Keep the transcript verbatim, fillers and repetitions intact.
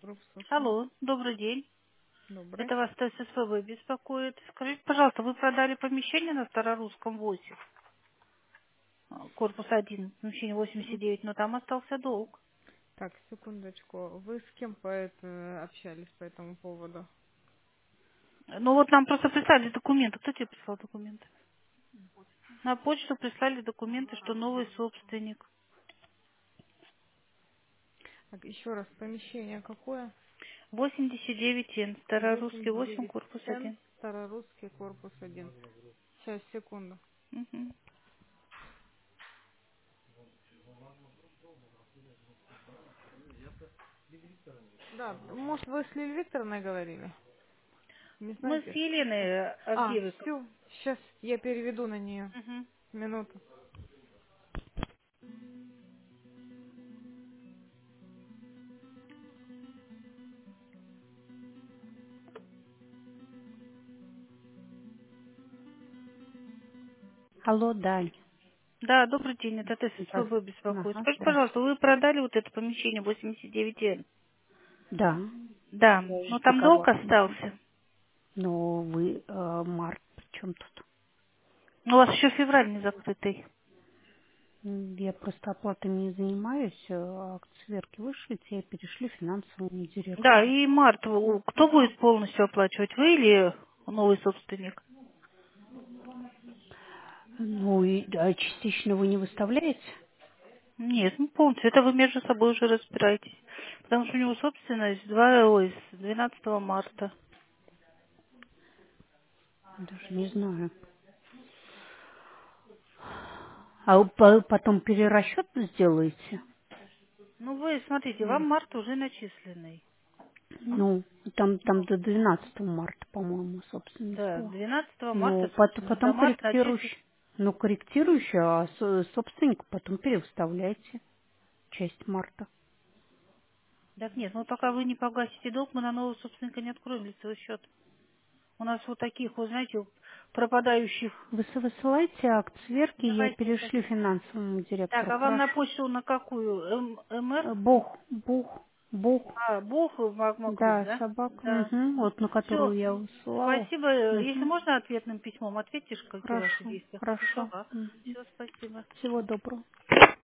Группа, слушаю. Алло, добрый день. Добрый. Это вас ТССВ беспокоит. Скажите, пожалуйста, вы продали помещение на Старорусском восемь, а, корпус один, помещение восемьдесят девять, но там остался долг. Так, секундочку. Вы с кем по это общались по этому поводу? Ну вот нам просто прислали документы. Кто тебе прислал документы? На почту прислали документы, что новый собственник. Так, еще раз, помещение какое? восемьдесят девять Н, Старорусский восемьдесят восемь, девять корпус Н, один. Старорусский, корпус один. Сейчас, секунду. Мгм. Да, может, вы с Лилией Викторовной говорили? Не Мы с знаете? Еленой А, Авдеевой. все, сейчас я переведу на нее. Мгм. Минуту. Алло, Дань. Да, добрый день, это Здравствуйте. ТССВ беспокоит. Ага, Скажите, здравствуйте. пожалуйста, вы продали вот это помещение восемьдесят девять Н? Да, Да, я но там долг ждала. остался. Но вы, э, Март, при чем тут? Ну, у вас еще февраль не закрытый. М, Я просто оплатой не занимаюсь, э, акции сверки вышли, те перешли финансовому Да, директору. и март. у- Кто будет полностью оплачивать, вы или новый собственник? Ну и а частично вы не выставляете? Нет, ну полностью. Это вы между собой уже разбираетесь. Потому что у него собственность два, ой, с двенадцатого марта. Даже не знаю. А вы по- потом перерасчет сделаете? Ну, вы смотрите, Или- вам март уже начисленный. Ну, там, там до двенадцатого марта, по-моему, собственность Да, была. двенадцатого марта Ну, пот- собственность. За потом март начислен. корректирующий. Ну, корректирующий, а со- собственника потом переставляете часть марта. Так нет, ну пока вы не погасите долг, мы на нового собственника не откроем лицевой счет. У нас вот таких, вот знаете, пропадающих. Вы с- высылаете акт сверки, я Давайте сейчас. перешли финансовому Так, директору. а вам на Хорошо. почту на какую? М- МР? Э, Бог, Бог, Бог. А, Бог Магмакрум, Да, да? собака. Да. Угу, вот на Все. которую я высылала. Спасибо. Если Угу. можно ответным письмом, ответишь, какие ваши Хорошо, действия. Хорошо, хорошо. ага. Мгм. Все, спасибо. Всего доброго.